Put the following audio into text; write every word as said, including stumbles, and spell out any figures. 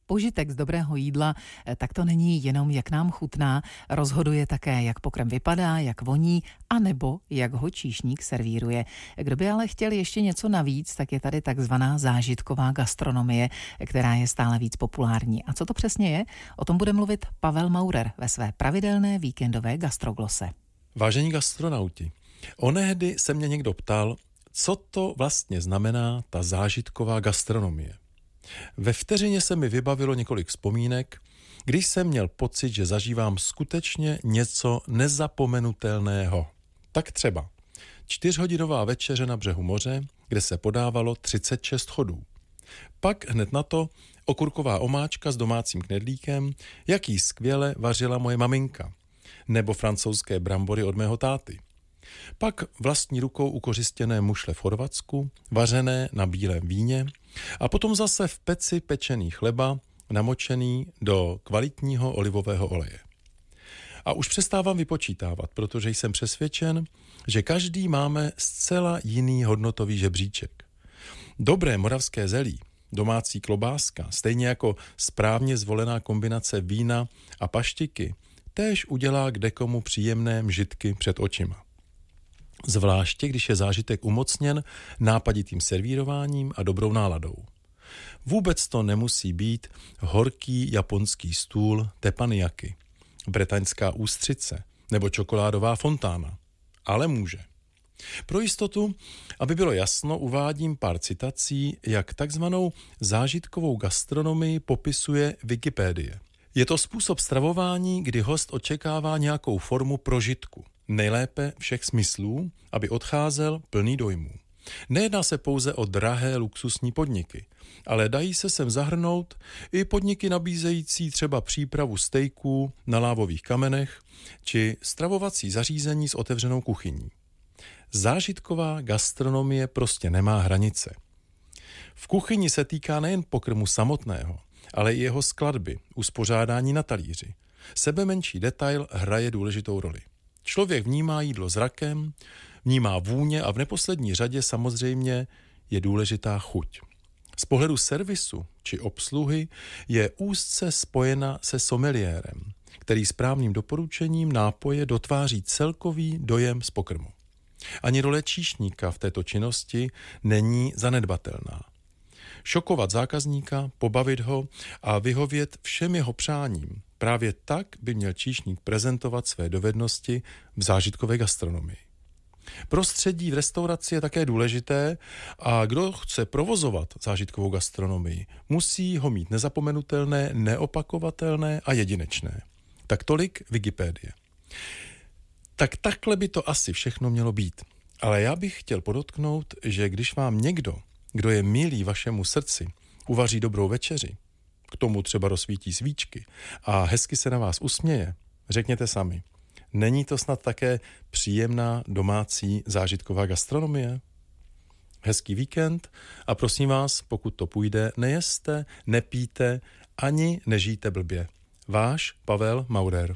Požitek z dobrého jídla, tak to není jenom, jak nám chutná, rozhoduje také, jak pokrm vypadá, jak voní, anebo jak ho číšník servíruje. Kdo by ale chtěl ještě něco navíc, tak je tady takzvaná zážitková gastronomie, která je stále víc populární. A co to přesně je? O tom bude mluvit Pavel Maurer ve své pravidelné víkendové gastroglose. Vážení gastronauti, onehdy se mě někdo ptal, co to vlastně znamená ta zážitková gastronomie. Ve vteřině se mi vybavilo několik vzpomínek, když jsem měl pocit, že zažívám skutečně něco nezapomenutelného. Tak třeba čtyřhodinová večeře na břehu moře, kde se podávalo třicet šest chodů. Pak hned na to okurková omáčka s domácím knedlíkem, jaký skvěle vařila moje maminka, nebo francouzské brambory od mého táty. Pak vlastní rukou ukořistěné mušle v Chorvatsku, vařené na bílém víně a potom zase v peci pečený chleba, namočený do kvalitního olivového oleje. A už přestávám vypočítávat, protože jsem přesvědčen, že každý máme zcela jiný hodnotový žebříček. Dobré moravské zelí, domácí klobáska, stejně jako správně zvolená kombinace vína a paštiky, též udělá kdekomu příjemné mžitky před očima. Zvláště, když je zážitek umocněn nápaditým servírováním a dobrou náladou. Vůbec to nemusí být horký japonský stůl teppanyaki, bretaňská ústřice nebo čokoládová fontána, ale může. Pro jistotu, aby bylo jasno, uvádím pár citací, jak takzvanou zážitkovou gastronomii popisuje Wikipédie. Je to způsob stravování, kdy host očekává nějakou formu prožitku, nejlépe všech smyslů, aby odcházel plný dojmů. Nejedná se pouze o drahé luxusní podniky, ale dají se sem zahrnout i podniky nabízející třeba přípravu stejků na lávových kamenech či stravovací zařízení s otevřenou kuchyní. Zážitková gastronomie prostě nemá hranice. V kuchyni se týká nejen pokrmu samotného, ale i jeho skladby, uspořádání na talíři. Sebemenší detail hraje důležitou roli. Člověk vnímá jídlo zrakem, vnímá vůně a v neposlední řadě samozřejmě je důležitá chuť. Z pohledu servisu či obsluhy je úzce spojena se someliérem, který správným doporučením nápoje dotváří celkový dojem z pokrmu. Ani role číšníka v této činnosti není zanedbatelná. Šokovat zákazníka, pobavit ho a vyhovět všem jeho přáním. Právě tak by měl číšník prezentovat své dovednosti v zážitkové gastronomii. Prostředí v restauraci je také důležité a kdo chce provozovat zážitkovou gastronomii, musí ho mít nezapomenutelné, neopakovatelné a jedinečné. Tak tolik Wikipédie. Tak takhle by to asi všechno mělo být. Ale já bych chtěl podotknout, že když vám někdo, kdo je milý vašemu srdci, uvaří dobrou večeři, k tomu třeba rozsvítí svíčky a hezky se na vás usměje, řekněte sami, není to snad také příjemná domácí zážitková gastronomie? Hezký víkend a prosím vás, pokud to půjde, nejeste, nepijte, ani nežijte blbě. Váš Pavel Maurer.